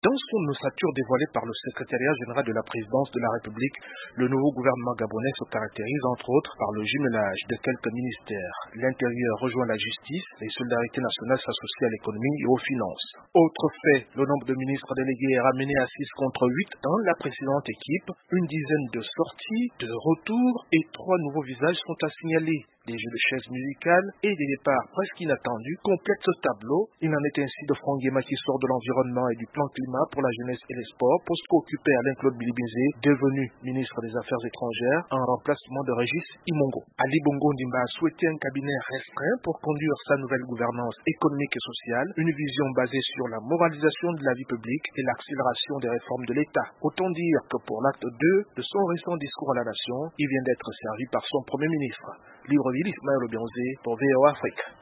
Dans son ossature dévoilée par le secrétariat général de la présidence de la République, le nouveau gouvernement gabonais se caractérise entre autres par le jumelage de quelques ministères. L'intérieur rejoint la justice, les solidarités nationales s'associent à l'économie et aux finances. Autre fait, le nombre de ministres délégués est ramené à 6 contre 8 dans la précédente équipe. Une dizaine de sorties, de retours et 3 nouveaux visages sont à signaler. Des jeux de chaises musicales et des départs presque inattendus complètent ce tableau. Il en est ainsi de Franck Guéma qui sort de l'environnement et du plan climat pour la jeunesse et les sports, poste occupé à Alain-Claude Bilibinzé, devenu ministre des Affaires étrangères en remplacement de Régis Imongo. Ali Bongo Ndimba a souhaité un cabinet restreint pour conduire sa nouvelle gouvernance économique et sociale, une vision basée sur la moralisation de la vie publique et l'accélération des réformes de l'État. Autant dire que pour l'acte 2 de son récent discours à la nation, il vient d'être servi par son premier ministre. Libreville, Ismaël Obianzé pour VOA Afrique.